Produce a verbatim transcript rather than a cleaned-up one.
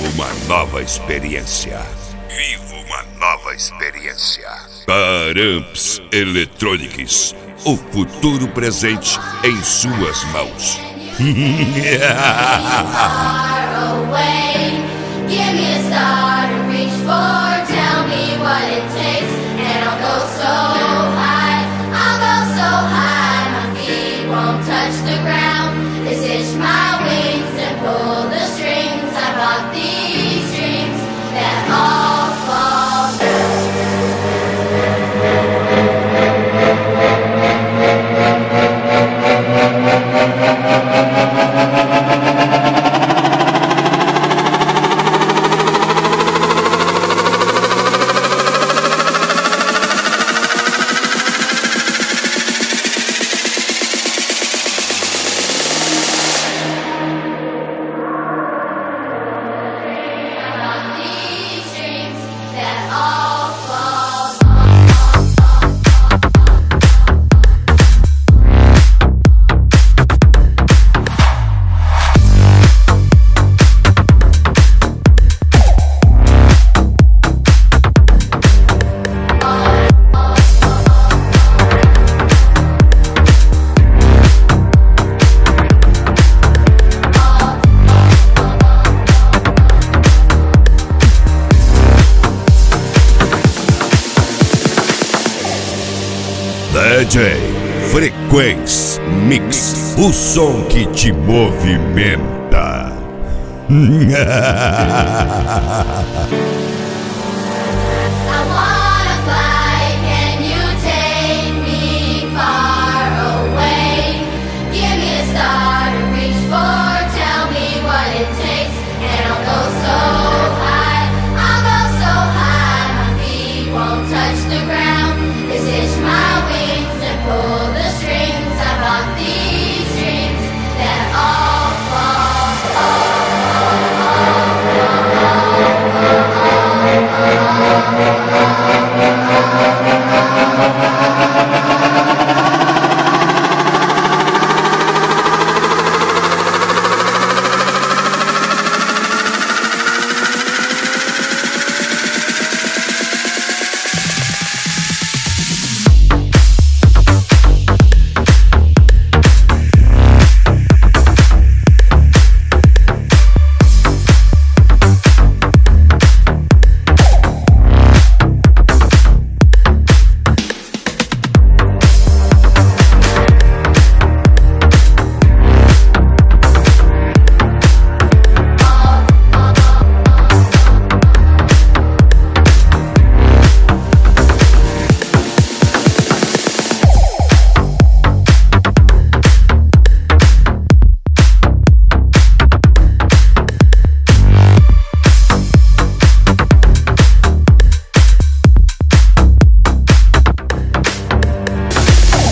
uma nova experiência. Viva uma nova experiência. Paramps Electronics. O futuro presente em suas mãos. Touch the ground. This is my wings and pull the strings. I bought these dreams that all fall D J Frequência Mix, o som que te movimenta. I want